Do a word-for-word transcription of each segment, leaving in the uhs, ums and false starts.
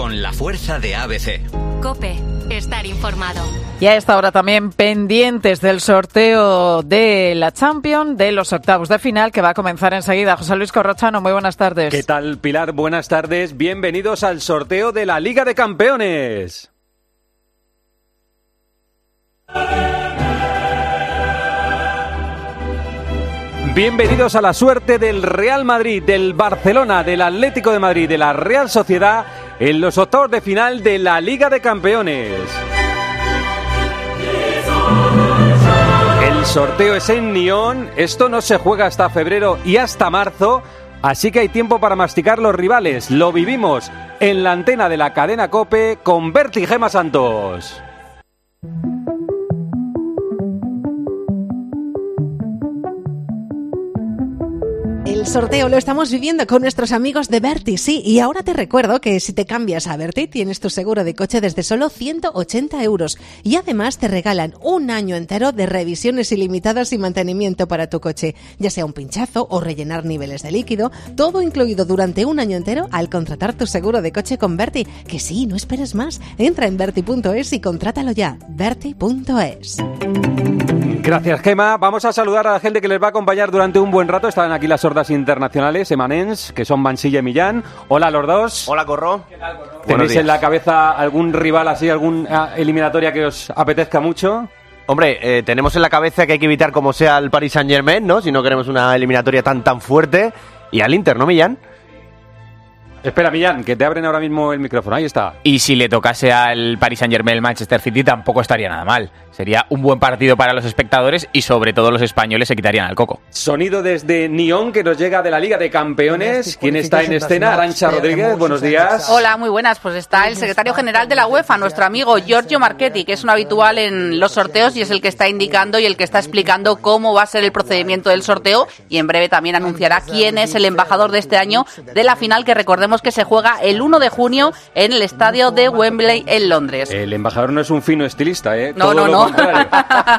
con la fuerza de A B C. COPE, estar informado. Y a esta hora también pendientes del sorteo de la Champions, de los octavos de final, que va a comenzar enseguida. José Luis Corrochano, muy buenas tardes. ¿Qué tal, Pilar? Buenas tardes. Bienvenidos al sorteo de la Liga de Campeones. Bienvenidos a la suerte del Real Madrid, del Barcelona, del Atlético de Madrid, de la Real Sociedad en los octavos de final de la Liga de Campeones. El sorteo es en Nyon, esto no se juega hasta febrero y hasta marzo, así que hay tiempo para masticar los rivales. Lo vivimos en la antena de la cadena COPE con Berti y Gema Santos. El sorteo lo estamos viviendo con nuestros amigos de Berti, sí, y ahora te recuerdo que si te cambias a Berti tienes tu seguro de coche desde solo ciento ochenta euros y además te regalan un año entero de revisiones ilimitadas y mantenimiento para tu coche, ya sea un pinchazo o rellenar niveles de líquido, todo incluido durante un año entero al contratar tu seguro de coche con Berti, que sí, no esperes más, entra en berti punto es y contrátalo ya, berti punto es. Gracias, Gema. Vamos a saludar a la gente que les va a acompañar durante un buen rato. Están aquí las hordas internacionales, emanens, que son Mansilla y Millán. Hola, los dos. Hola, Corro. ¿Qué tal, Corro? ¿Tenéis en la cabeza algún rival así, alguna eliminatoria que os apetezca mucho? Hombre, eh, tenemos en la cabeza que hay que evitar como sea al Paris Saint-Germain, ¿no? Si no queremos una eliminatoria tan tan fuerte. Y al Inter, ¿no, Millán? Espera, Millán, que te abren ahora mismo el micrófono. Ahí está. Y si le tocase al Paris Saint-Germain el Manchester City, tampoco estaría nada mal. Sería un buen partido para los espectadores y sobre todo los españoles se quitarían al coco. Sonido desde Nyon que nos llega de la Liga de Campeones. ¿Quién está en escena? Arantxa Rodríguez, buenos días. Hola, muy buenas. Pues está el secretario general de la UEFA, nuestro amigo Giorgio Marchetti, que es un habitual en los sorteos y es el que está indicando y el que está explicando cómo va a ser el procedimiento del sorteo y en breve también anunciará quién es el embajador de este año de la final, que recordemos que se juega el uno de junio en el estadio de Wembley en Londres. El embajador no es un fino estilista, ¿eh? No, Todo no, lo no. contrario.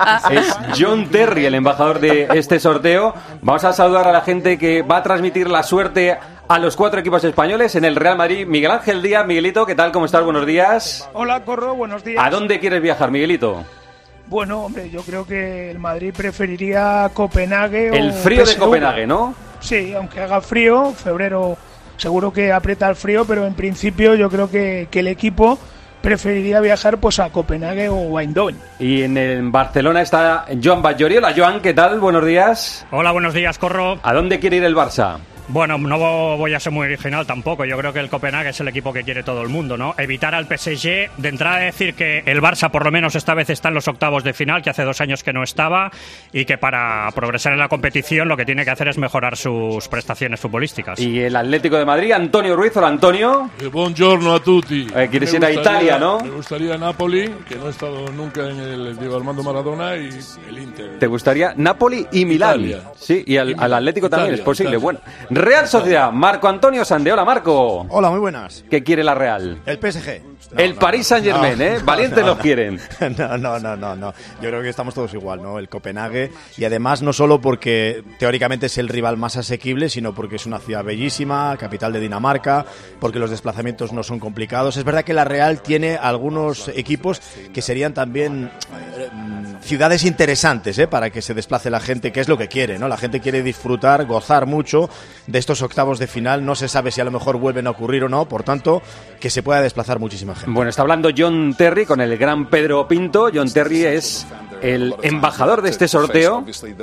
Es John Terry, el embajador de este sorteo. Vamos a saludar a la gente que va a transmitir la suerte a los cuatro equipos españoles en el Real Madrid. Miguel Ángel Díaz. Miguelito, ¿qué tal? ¿Cómo estás? Buenos días. Hola, Corro, buenos días. ¿A dónde quieres viajar, Miguelito? Bueno, hombre, yo creo que el Madrid preferiría Copenhague o El frío P S V. de Copenhague, ¿no? Sí, aunque haga frío, febrero seguro que aprieta el frío, pero en principio yo creo que, que el equipo preferiría viajar pues a Copenhague o a Eindhoven. Y en, el, en Barcelona está Joan Batllori. Hola, Joan, ¿qué tal? Buenos días. Hola, buenos días, Corro. ¿A dónde quiere ir el Barça? Bueno, no voy a ser muy original tampoco. Yo creo que el Copenhague es el equipo que quiere todo el mundo, ¿no? Evitar al P S G. De entrada decir que el Barça por lo menos esta vez está en los octavos de final, que hace dos años que no estaba, y que para progresar en la competición lo que tiene que hacer es mejorar sus prestaciones futbolísticas. Y el Atlético de Madrid, Antonio Ruiz. Hola, Antonio. Eh, buongiorno a tutti. Eh, ¿Quieres ir a Italia, no? Me gustaría Napoli, que no he estado nunca en el Diego Armando Maradona, y el Inter. ¿Te gustaría Napoli y Milán? Italia. Sí, y al, Y al Atlético también Italia, es posible. Italia. Bueno, Real Sociedad, Marco Antonio Sande. Hola, Marco. Hola, muy buenas. ¿Qué quiere la Real? El P S G. No, el no, Paris Saint-Germain, no, ¿eh? no, Valientes no, los no. quieren. No, no, no, no, no. Yo creo que estamos todos igual, ¿no? El Copenhague. Y además no solo porque teóricamente es el rival más asequible, sino porque es una ciudad bellísima, capital de Dinamarca, porque los desplazamientos no son complicados. Es verdad que la Real tiene algunos equipos que serían también eh, ciudades interesantes, ¿eh? Para que se desplace la gente, que es lo que quiere, ¿no? La gente quiere disfrutar, gozar mucho de estos octavos de final. No se sabe si a lo mejor vuelven a ocurrir o no, por tanto, que se pueda desplazar muchísima gente. Bueno, está hablando John Terry con el gran Pedro Pinto. John Terry es el embajador de este sorteo.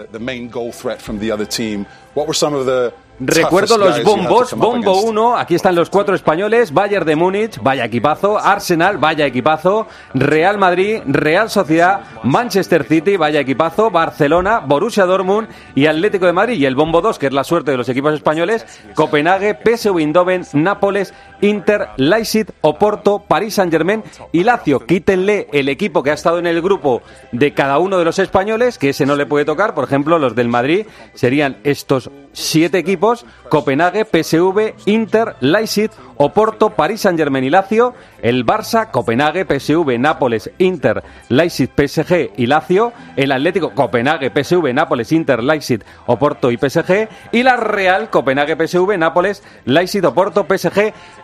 Recuerdo los bombos, bombo uno, aquí están los cuatro españoles, Bayern de Múnich, vaya equipazo, Arsenal, vaya equipazo, Real Madrid, Real Sociedad, Manchester City, vaya equipazo, Barcelona, Borussia Dortmund y Atlético de Madrid. Y el bombo dos, que es la suerte de los equipos españoles, Copenhague, P S V Eindhoven, Nápoles, Inter, Leipzig, Oporto, Paris Saint-Germain y Lazio. Quítenle el equipo que ha estado en el grupo de cada uno de los españoles, que ese no le puede tocar. Por ejemplo, los del Madrid serían estos siete equipos: Copenhague, P S V, Inter, Leipzig, Oporto, Paris Saint-Germain y Lazio. El Barça, Copenhague, P S V, Nápoles, Inter, Leipzig, P S G y Lazio. El Atlético, Copenhague, P S V, Nápoles, Inter, Leipzig, Oporto y P S G. Y la Real, Copenhague, P S V, Nápoles, Leipzig, Oporto, P S G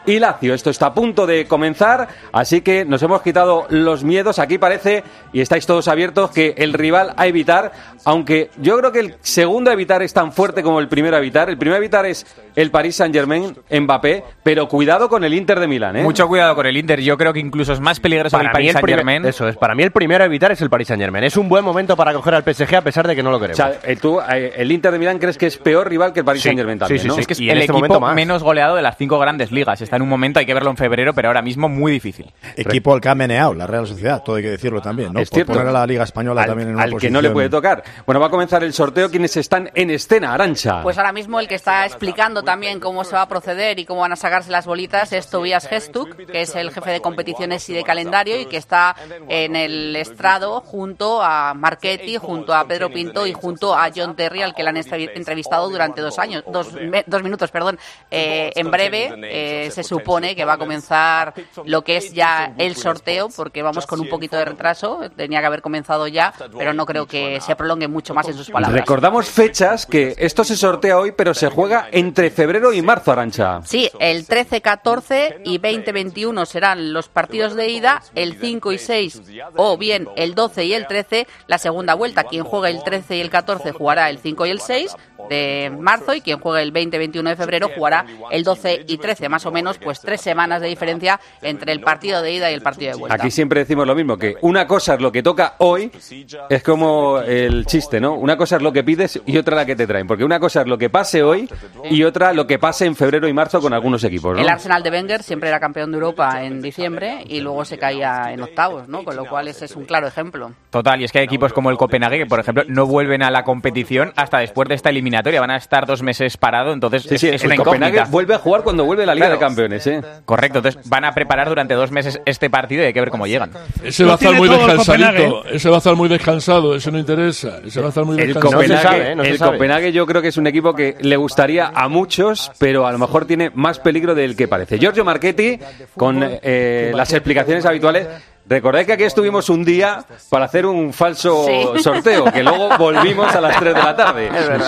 y Lazio. Esto está a punto de comenzar, así que nos hemos quitado los miedos. Aquí parece, y estáis todos abiertos, que el rival a evitar, aunque yo creo que el segundo a evitar es tan fuerte como el primero a evitar. El primero a evitar es el Paris Saint-Germain, Mbappé, pero cuidado con el Inter de Milán, ¿eh? Mucho cuidado con el Inter. Yo creo que incluso es más peligroso Para el Paris mí el Saint-Germain. primer- Eso es, para mí el primero a evitar es el Paris Saint-Germain. Es un buen momento para coger al P S G a pesar de que no lo O queremos. sea, eh, tú, eh, el Inter de Milán crees que es peor rival que el Paris Sí, Saint-Germain también, sí, sí, ¿no? sí. Es que es Y en el este equipo momento más. menos goleado de las cinco grandes ligas. Está en un momento, hay que verlo en febrero, pero ahora mismo muy difícil. Equipo al que ha meneado la Real Sociedad, todo hay que decirlo también, ¿no? Es Por cierto. poner a la Liga Española al, también en una al que posición... no le puede tocar. Bueno, va a comenzar el sorteo. ¿Quiénes están en escena, Arantxa? Pues ahora mismo el que está explicando también cómo se va a proceder y cómo van a sacarse las bolitas es Tobias Gestuk, que es el jefe de competiciones y de calendario y que está en el estrado junto a Marchetti, junto a Pedro Pinto y junto a John Terry, al que le han estrevi- entrevistado durante dos años, dos, me- dos minutos, perdón. Eh, en breve eh, se supone que va a comenzar lo que es ya el sorteo, porque vamos con un poquito de retraso, tenía que haber comenzado ya, pero no creo que se prolongue mucho más en sus palabras. Recordamos fechas, que esto se sortea hoy, pero se juega entre febrero y marzo, Arantxa. Sí, el trece, catorce y veinte, veintiuno serán los partidos de ida, el cinco y seis o bien el doce y el trece la segunda vuelta. Quien juegue el trece y el catorce jugará el cinco y el seis de marzo y quien juegue el veinte, veintiuno de febrero jugará el doce y trece, más o menos pues tres semanas de diferencia entre el partido de ida y el partido de vuelta. Aquí siempre decimos lo mismo, que una cosa es lo que toca hoy, es como el chiste, ¿no? Una cosa es lo que pides y otra la que te traen, porque una cosa es lo que pase hoy y otra lo que pase en febrero y marzo con algunos equipos, ¿no? El Arsenal de Wenger siempre era campeón de Europa en diciembre y luego se caía en octavos, ¿no? Con lo cual ese es un claro ejemplo. Total, y es que hay equipos como el Copenhague que, por ejemplo, no vuelven a la competición hasta después de esta eliminatoria. Van a estar dos meses parados, entonces Sí, sí, es, es una el Copenhague incógnita. vuelve a jugar cuando vuelve la Liga Claro. de Campeones, ¿eh? Correcto, entonces van a preparar durante dos meses este partido y hay que ver cómo llegan. Ese Lo va a estar tiene muy todo el descansadito. Copenhague. Ese va a estar muy descansado. Ese no interesa. Ese va a estar muy El descansado. No se Copenhague, sabe, ¿eh? No se el sabe. Copenhague yo creo que es un equipo que le gustaría a muchos, pero a lo mejor tiene más peligro del que parece. Giorgio Marchetti, con eh, las explicaciones habituales. Recordad que aquí estuvimos un día para hacer un falso Sí. sorteo, que luego volvimos a las tres de la tarde.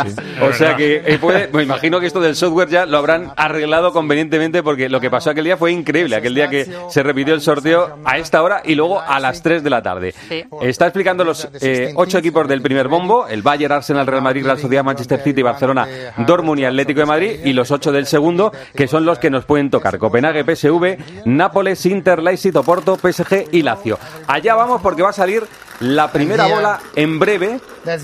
O sea que eh, puede- me imagino que esto del software ya lo habrán arreglado convenientemente, porque lo que pasó aquel día fue increíble. Aquel día que se repitió el sorteo a esta hora y luego a las tres de la tarde. Sí. Está explicando los eh, ocho equipos del primer bombo: el Bayern, Arsenal, Real Madrid, Real Sociedad, Manchester City, Barcelona, Dortmund y Atlético de Madrid, y los ocho del segundo, que son los que nos pueden tocar: Copenhague, P S V, Nápoles, Inter, Leipzig, Oporto, P S G y Lazio. Allá vamos, porque va a salir la primera bola en breve.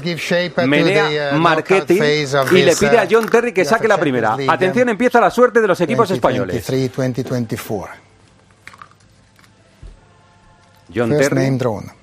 Menea Marchetti y le pide a John Terry que saque la primera. Atención, empieza la suerte de los equipos españoles. John Terry.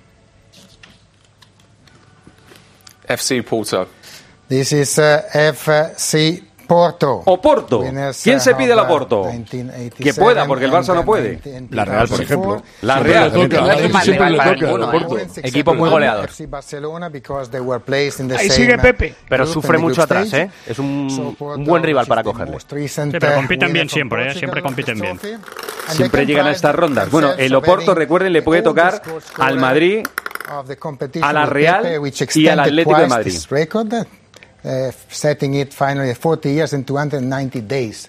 F C Porto. This is uh, F C Porto. Oporto. Winners, ¿Quién se uh, pide el of, uh, Oporto? nineteen eighty-seven Que pueda, porque el Barça no puede. La Real, por ejemplo. La Siempre Real. le toca, No es un mal siempre rival le para toca, ninguno, Oporto. ¿eh? Equipo muy goleador. F C Barcelona because they were placed in the Ahí same, sigue uh, Pepe. Pero group sufre in the mucho group atrás, stage. ¿eh? Es un, So Porto, un buen rival which para is the cogerle. most recent, Sí, pero uh, compiten winner bien from siempre, ¿eh? Portugal Siempre of compiten this bien. trophy. And Siempre they llegan a can estas pride rondas. Bueno, themselves el of Oporto, having recuerden, le puede the tocar oldest goal al scorer Madrid, of the competition a la with Real Pepe, which y al extended Atlético de twice Madrid. this record, uh, setting it finally at forty years and two hundred ninety days.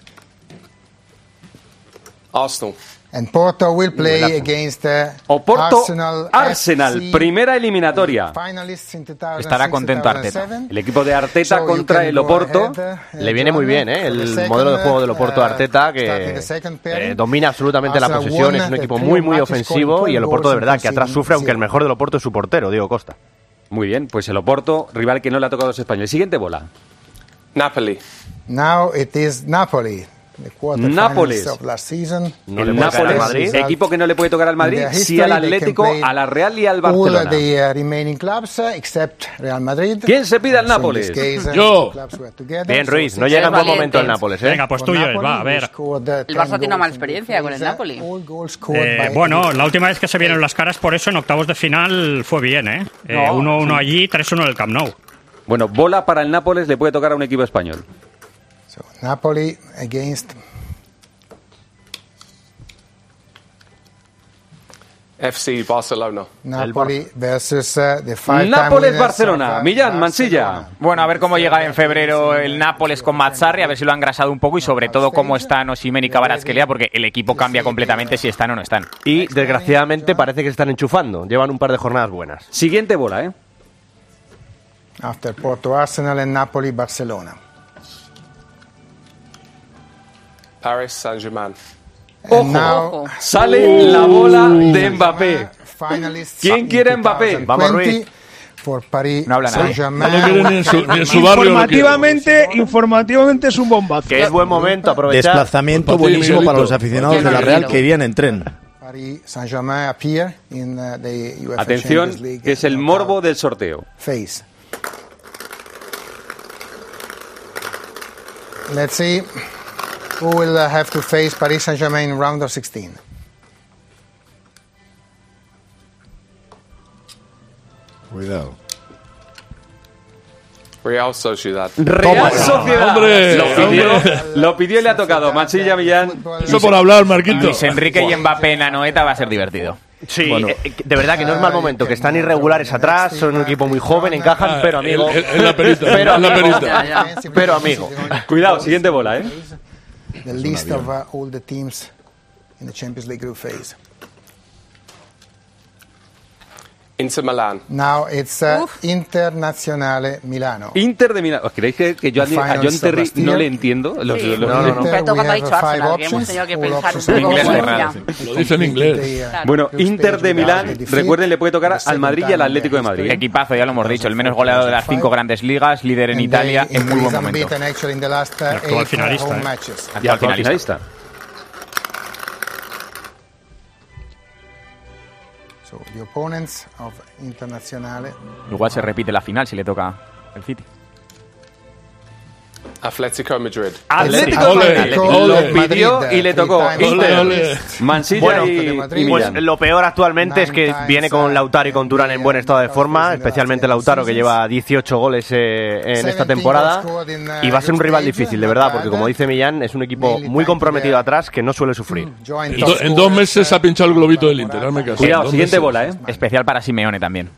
Arsenal. And Porto will play against uh, Oporto, Arsenal, Arsenal, F C, primera eliminatoria. finalists in two thousand six, Estará contento Arteta. two thousand seven. El equipo de Arteta So you contra can el go Oporto. ahead, uh, Le viene muy John, bien, ¿eh? for the El second, modelo de juego del Oporto uh, Arteta, starting que the second pairing. eh, domina absolutamente la Arsenal posesión, won es un the equipo three muy, muy matches ofensivo, scoring y el twelve Oporto de goals verdad and que atrás conceding sufre, aunque el zero. mejor del Oporto es su portero, Diego Costa. Muy bien, pues el Oporto, rival que no le ha tocado a los españoles. Siguiente bola. Napoli. Now it is Napoli. The quarterfinals Nápoles. of last season. No el le puede tocar al Nápoles, Madrid. equipo que no le puede tocar al Madrid, In their sí al history, they can Atlético, play a la Real y al All Barcelona. the uh, remaining clubs uh, except Real Madrid. ¿Quién se pide al So in Nápoles? this case, uh, Yo. the clubs were together. Bien, So Ruiz, no six llega en buen valientes. momento el Nápoles, ¿eh? Venga, pues for tuyo es, Napoli, va, a who ver. scored, uh, El ten Barça tiene una goals mala in experiencia con el the Napoli. All goals scored Eh, by bueno, Eddie. la última vez que se vieron las caras, por eso en octavos de final fue bien, ¿eh? Eh, uno uno allí, tres uno en el Camp Nou. Bueno, bola para el Nápoles, le puede tocar a un equipo español. So Napoli against F C Barcelona. Napoli versus uh, the five-time Nápoles, winners Barcelona. of, uh, Millán, Mansilla. Bueno, a ver cómo llega en febrero el Nápoles con Mazzarri, a ver si lo han engrasado un poco y sobre todo cómo están Osimhen y Kvaratskhelia, porque el equipo cambia completamente si están o no están. Y desgraciadamente parece que se están enchufando. Llevan un par de jornadas buenas. Siguiente bola, ¿eh? After Porto Arsenal and Napoli Barcelona. Paris Saint-Germain. Ojo, sale la bola de Mbappé. ¿Quién quiere a Mbappé? Vamos, Ruiz. For Paris No habla nadie. Saint-Germain. No quiere ni en su, ni en su barrio. lo quiere. Informativamente, informativamente es un bombazo. Que es buen momento aprovechar. Desplazamiento Por ti, buenísimo Miguelito. para los aficionados de la Real que irían en tren. Paris Saint-Germain appear in uh, the UEFA Atención, Champions League que es el knockout morbo del sorteo. phase. Let's see who will uh, have to face Paris Saint-Germain in round of sixteen. Cuidado. Real Sociedad. Real Sociedad. Hombre, lo, pidió, hombre. lo pidió y le ha tocado. Mansilla, Millán. Eso por hablar, Marquito. Luis Enrique y Mbappé en Anoeta va a ser divertido. Sí, eh, de verdad que no es mal momento, que están irregulares atrás, son un equipo muy joven, encajan, pero amigo. En- en la perita, pero en la amigo, perita. pero amigo. Cuidado, siguiente bola, ¿eh? The list of uh, all the teams in the Champions League group phase. Inter Milan. Now it's uh, Internazionale Milano. Inter de Milán. ¿Os creéis que, que yo a, a John Terry no le entiendo? Los- Sí. los- No, no, no. Sobre todo We cuando ha have dicho five Arsenal, que hemos options, tenido que all pensar options un En poco inglés cómo es raro, ya. Lo dice en inglés. Bueno, Inter de Milán, recuerden, le puede tocar al Madrid y al Atlético de Madrid. Equipazo, ya lo hemos dicho, el menos goleado de las cinco grandes ligas, líder en Italia, en muy buen momento. actual finalista, ¿eh? Y al finalista. So the opponents of Internazionale. Igual se repite la final si le toca el City. Atlético Madrid. Atlético de Ole, Madrid. ole. Lo pidió y le tocó. Ole, Inter, ole. Mansilla Bueno, y, y pues Millán. lo peor actualmente es que viene con Lautaro y con Turán en buen estado de forma, especialmente Lautaro, que lleva dieciocho goles eh, en esta temporada, y va a ser un rival difícil, de verdad, porque como dice Millán, es un equipo muy comprometido atrás que no suele sufrir. En, do- en dos meses se ha pinchado el globito del Inter. hazme caso. Cuidado, Dos siguiente meses. bola, ¿eh? Especial para Simeone también.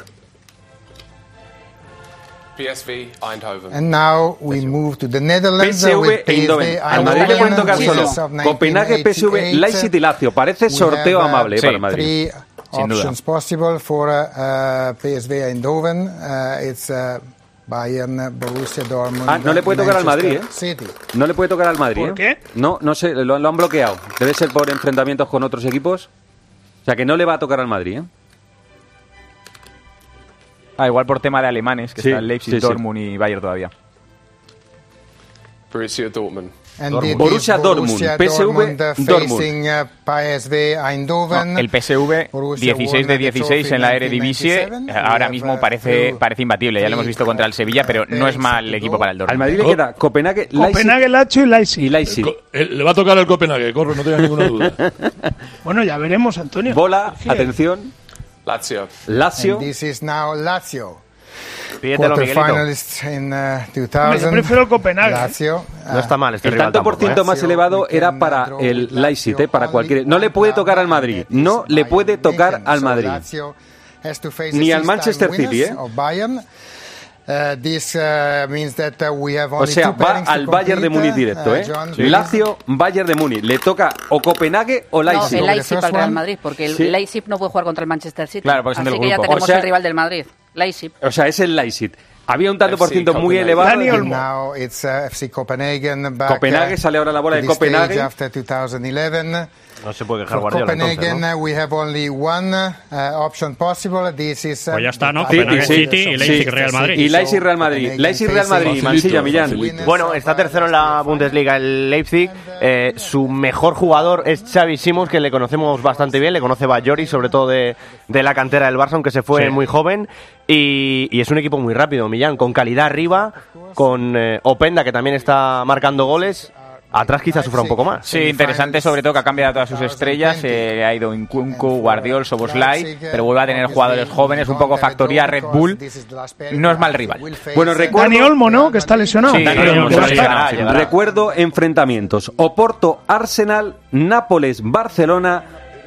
P S V Eindhoven. And now we move to the P Netherlands S uh, V with P S V Eindhoven. Al Madrid le pueden tocar solo winners of Copenhague, P S V, nineteen Leipzig y Lazio. Parece sorteo We have, uh, amable sí, para el Madrid. Three Sin duda. options possible for uh, uh, P S V Eindhoven. Uh, it's uh, Bayern, Borussia Dortmund. Ah, no le puede tocar al Madrid, ¿eh? City. No le puede tocar al Madrid. ¿Por ¿eh? qué? No, no sé, lo, lo han bloqueado. Debe ser por enfrentamientos con otros equipos. O sea que no le va a tocar al Madrid, ¿eh? Ah, igual por tema de alemanes, que Sí, está el Leipzig, sí, sí. Dortmund y Bayern todavía. Borussia Dortmund. And Dortmund. it is Borussia Dortmund, Borussia P S V Dortmund, uh, Dortmund. facing uh, P S V Eindhoven. No, el P S V, Borussia dieciséis de won the dieciséis trophy en la in Eredivisie, nineteen ninety-seven. eh, ahora We mismo have, uh, parece, through parece imbatible. Ya lo hemos visto contra el Sevilla, pero no es mal equipo para el Al Dortmund. Madrid le queda Copenhague, Leipzig Copenhague, Lazio y Leipzig. y Leipzig. Co- eh, Le va a tocar el Copenhague, corre, no tengas ninguna duda. Bueno, ya veremos, Antonio. Bola, Sí. atención, Lazio. Lazio. And this is now Lazio. Pídetelo, Miguelito. Quarterfinalists in uh, Hombre, yo two thousand. prefiero Copenhague. Lazio. No está mal este El rival tanto por tampoco, ciento ¿eh? más elevado era para el Leipzig, ¿eh? Para cualquier. No le puede tocar al Madrid. No le puede tocar al Madrid. Ni al Manchester City, ¿eh? Uh, this, uh, means that, uh, we have O only sea, two va pairings to al Bayern de compete, Múnich directo, uh, ¿eh? John, Lazio, Bayern de Múnich. Le toca o Copenhague o No, Leipzig. el Leipzig first para el Real one. Madrid, porque el Sí. Leipzig no puede jugar contra el Manchester City. Claro, porque son Así del que ya grupo. tenemos O sea- el rival del Madrid, Leipzig. O sea, es el Leipzig. Había un tanto por F C ciento muy Copenhague. elevado. Dani y- Olmo. Now it's uh, F C Copenhagen back, Copenhague, uh, sale ahora la bola to de the stage Copenhague. after two thousand eleven. No se puede dejar For Guardiola entonces, Copenhagen, ¿no? uh, we have only one uh, option possible. This is uh, Pues ya está, ¿no? the Copenhague sí, City y Leipzig sí, Real Madrid. Y Leipzig Real Madrid. Leipzig Real Madrid. Facilito, Mansilla, Millán. facilito. Bueno, está tercero en la Bundesliga el Leipzig. Eh, su mejor jugador es Xavi Simons, que le conocemos bastante bien. Le conoce Bajori, sobre todo de, de la cantera del Barça, aunque se fue Sí. muy joven. Y, y es un equipo muy rápido, Millán, con calidad arriba, con eh, Openda, que también está marcando goles. Atrás quizás sufra un poco más. Sí, interesante sobre todo que ha cambiado a todas sus estrellas, eh, ha ido Nkunku, Guardiol, Soboslai, pero vuelve a tener jugadores jóvenes, un poco factoría Red Bull, no es mal rival. Bueno, recuerdo. Dani Olmo, ¿no? Que está lesionado. Sí, Dani Olmo, sí, sí, sí, llegará, sí. llegará. Recuerdo enfrentamientos: Oporto, Arsenal, Nápoles, Barcelona,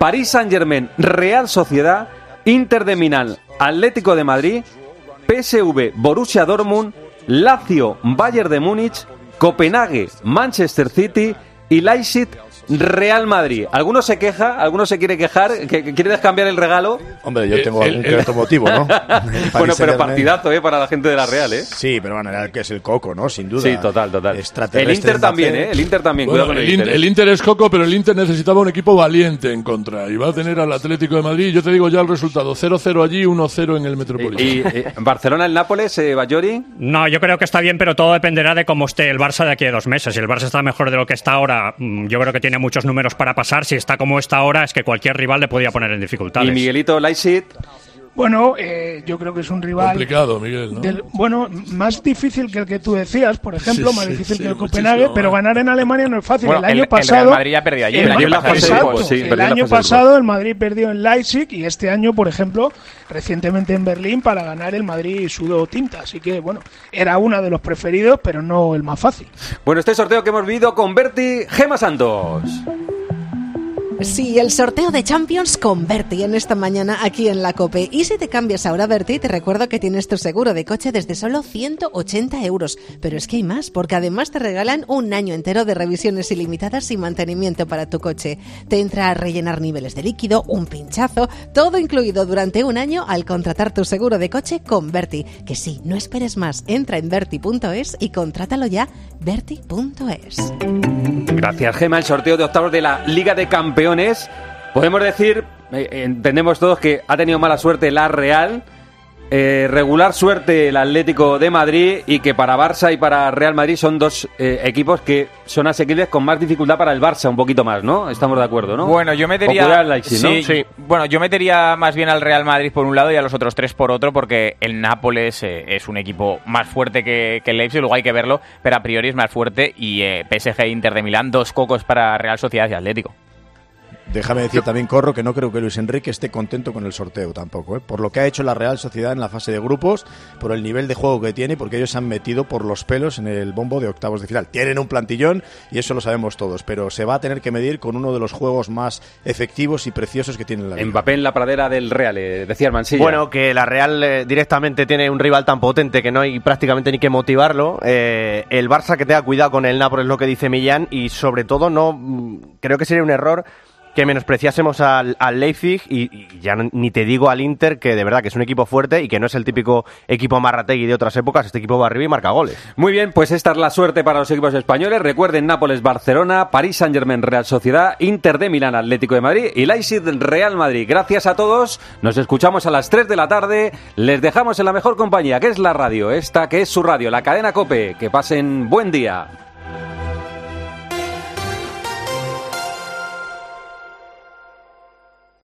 París Saint-Germain, Real Sociedad, Inter de Milán, Atlético de Madrid, P S V, Borussia Dortmund, Lazio, Bayern de Múnich, Copenhague, Manchester City y Leipzig, Real Madrid. ¿Alguno se queja? ¿Alguno se quiere quejar? ¿Que, que quiere cambiar el regalo? Hombre, yo tengo algún que otro motivo, ¿no? Bueno, pero partidazo, ¿eh? Para la gente de la Real, ¿eh? Sí, pero bueno, era el que es el coco, ¿no? Sin duda. Sí, total, total. El Inter también, ¿eh? El Inter también, bueno, cuidado con el, el Inter. ¿eh? El Inter es coco, pero el Inter necesitaba un equipo valiente en contra. Y va a tener al Atlético de Madrid. Yo te digo ya el resultado. cero cero allí, uno cero en el Metropolitano. ¿Y, y eh, Barcelona, el Nápoles, eh, Bayori? No, yo creo que está bien, pero todo dependerá de cómo esté el Barça de aquí a dos meses. Si el Barça está mejor de lo que está ahora, yo creo que tiene muchos números para pasar. Si está como está ahora, es que cualquier rival le podía poner en dificultades. ¿Y Miguelito, Leipzig? Bueno, eh, yo creo que es un rival... Complicado, Miguel, ¿no? Del, bueno, más difícil que el que tú decías, por ejemplo, sí, más sí, difícil sí, que el Copenhague, pero ganar en Alemania no es fácil. Bueno, el año el, pasado... el Real Madrid ya perdió allí. El, El año, año pasado, pasado, sí, el año pasado el Madrid perdió en Leipzig y este año, por ejemplo, recientemente en Berlín, para ganar el Madrid sudó tinta. Así que, bueno, era uno de los preferidos, pero no el más fácil. Bueno, este sorteo que hemos vivido con Berti, Gema Santos. Sí, el sorteo de Champions con Berti en esta mañana aquí en la COPE. Y si te cambias ahora, Berti, te recuerdo que tienes tu seguro de coche desde solo ciento ochenta euros. Pero es que hay más, porque además te regalan un año entero de revisiones ilimitadas y mantenimiento para tu coche. Te entra a rellenar niveles de líquido, un pinchazo, todo incluido durante un año al contratar tu seguro de coche con Berti. Que sí, no esperes más, entra en berti punto es y contrátalo ya, berti punto es. Gracias, Gema. El sorteo de octavos de la Liga de Campeones. Podemos decir, eh, entendemos todos que ha tenido mala suerte la Real, eh, regular suerte el Atlético de Madrid y que para Barça y para Real Madrid son dos eh, equipos que son asequibles con más dificultad para el Barça, un poquito más, ¿no? Estamos de acuerdo, ¿no? Bueno, yo metería... Popular, Leipzig, ¿no? sí, sí. Bueno, yo metería más bien al Real Madrid por un lado y a los otros tres por otro, porque el Nápoles eh, es un equipo más fuerte que, que el Leipzig, luego hay que verlo, pero a priori es más fuerte y eh, P S G e Inter de Milán, dos cocos para Real Sociedad y Atlético. Déjame decir también, Corro, que no creo que Luis Enrique esté contento con el sorteo tampoco, ¿eh? Por lo que ha hecho la Real Sociedad en la fase de grupos, por el nivel de juego que tiene, porque ellos se han metido por los pelos en el bombo de octavos de final. Tienen un plantillón y eso lo sabemos todos, pero se va a tener que medir con uno de los juegos más efectivos y preciosos que tiene la liga. Mbappé en la pradera del Real, eh, decía Mansilla. Bueno, que la Real eh, directamente tiene un rival tan potente que no hay prácticamente ni que motivarlo. Eh, el Barça que tenga cuidado con el Nápoles, lo que dice Millán, y sobre todo no creo que sería un error que menospreciásemos al, al Leipzig y, y ya no, ni te digo al Inter, que de verdad que es un equipo fuerte y que no es el típico equipo Marrategui de otras épocas. Este equipo va arriba y marca goles. Muy bien, pues esta es la suerte para los equipos españoles. Recuerden, Nápoles, Barcelona, París Saint-Germain, Real Sociedad, Inter de Milán, Atlético de Madrid y Leipzig, Real Madrid. Gracias a todos, nos escuchamos a las tres de la tarde. Les dejamos en la mejor compañía, que es la radio, esta que es su radio, la cadena COPE. Que pasen buen día.